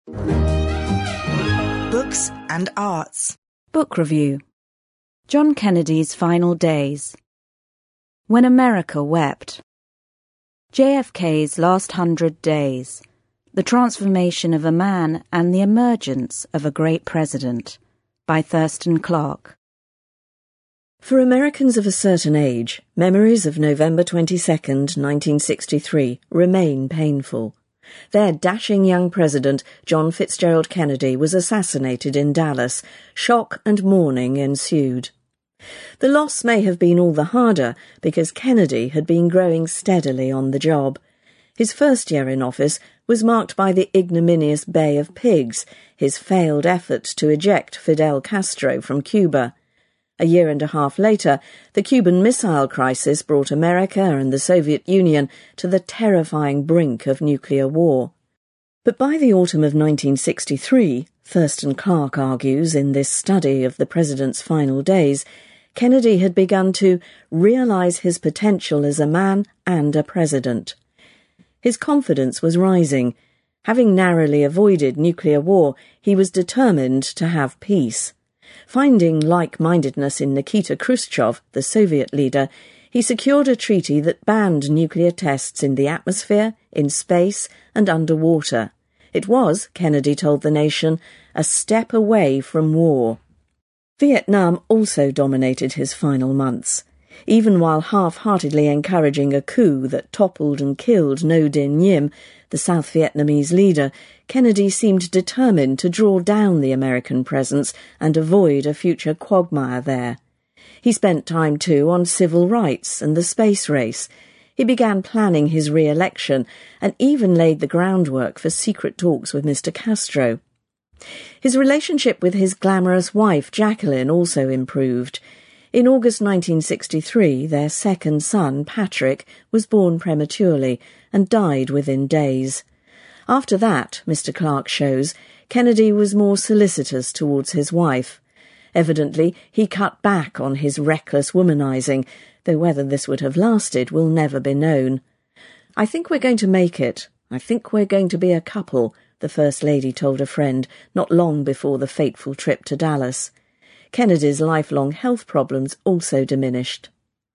Books and Arts. Book Review. John Kennedy's Final Days. When America Wept. JFK's Last 100 Days. The Transformation of a Man and the Emergence of a Great President, by Thurston Clarke. For Americans of a certain age, memories of November 22nd, 1963 remain painful. Their dashing young president, John Fitzgerald Kennedy, was assassinated in Dallas. Shock and mourning ensued. The loss may have been all the harder because Kennedy had been growing steadily on the job. His first year in office was marked by the ignominious Bay of Pigs, his failed effort to eject Fidel Castro from Cuba. A year and a half later, the Cuban Missile Crisis brought America and the Soviet Union to the terrifying brink of nuclear war. But by the autumn of 1963, Thurston Clarke argues in this study of the president's final days, Kennedy had begun to realize his potential as a man and a president. His confidence was rising. Having narrowly avoided nuclear war, he was determined to have peace. Finding like-mindedness in Nikita Khrushchev, the Soviet leader, he secured a treaty that banned nuclear tests in the atmosphere, in space, and underwater. It was, Kennedy told the nation, a step away from war. Vietnam also dominated his final months. Even while half-heartedly encouraging a coup that toppled and killed Ngo Dinh Diem, the South Vietnamese leader, Kennedy seemed determined to draw down the American presence and avoid a future quagmire there. He spent time, too, on civil rights and the space race. He began planning his re-election and even laid the groundwork for secret talks with Mr. Castro. His relationship with his glamorous wife, Jacqueline, also improved. In August 1963, their second son, Patrick, was born prematurely and died within days. After that, Mr. Clarke shows, Kennedy was more solicitous towards his wife. Evidently, he cut back on his reckless womanizing, though whether this would have lasted will never be known. "I think we're going to make it. I think we're going to be a couple," the First Lady told a friend not long before the fateful trip to Dallas. Kennedy's lifelong health problems also diminished.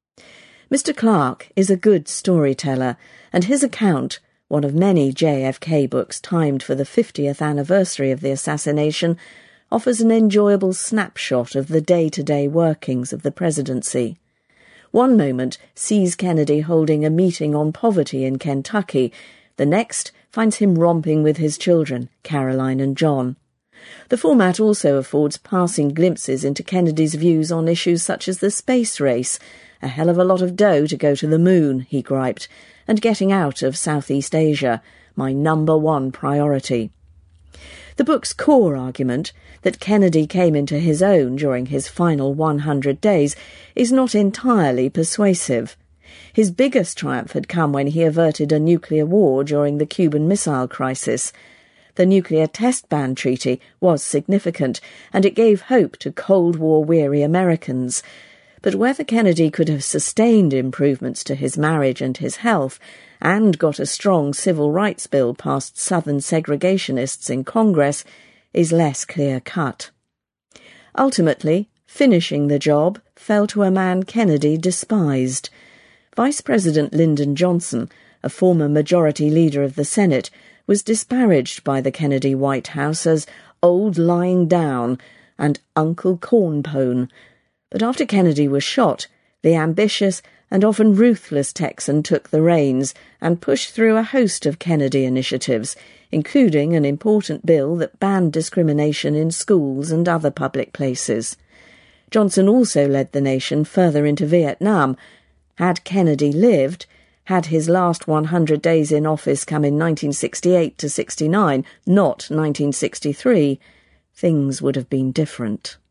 Mr. Clarke is a good storyteller, and his account, one of many JFK books timed for the 50th anniversary of the assassination, offers an enjoyable snapshot of the day-to-day workings of the presidency. One moment sees Kennedy holding a meeting on poverty in Kentucky. The next finds him romping with his children, Caroline and John. The format also affords passing glimpses into Kennedy's views on issues such as the space race. "A hell of a lot of dough to go to the moon," he griped, and getting out of Southeast Asia, "my #1 priority." The book's core argument, that Kennedy came into his own during his final 100 days, is not entirely persuasive. His biggest triumph had come when he averted a nuclear war during the Cuban Missile Crisis. The nuclear test ban treaty was significant, and it gave hope to Cold War-weary Americans. But whether Kennedy could have sustained improvements to his marriage and his health, and got a strong civil rights bill past Southern segregationists in Congress, is less clear-cut. Ultimately, finishing the job fell to a man Kennedy despised. Vice President Lyndon Johnson, a former majority leader of the Senate, was disparaged by the Kennedy White House as old lying down and Uncle Cornpone. But after Kennedy was shot, the ambitious and often ruthless Texan took the reins and pushed through a host of Kennedy initiatives, including an important bill that banned discrimination in schools and other public places. Johnson also led the nation further into Vietnam. Had Kennedy lived, had his last 100 days in office come in 1968 to 69, not 1963, things would have been different.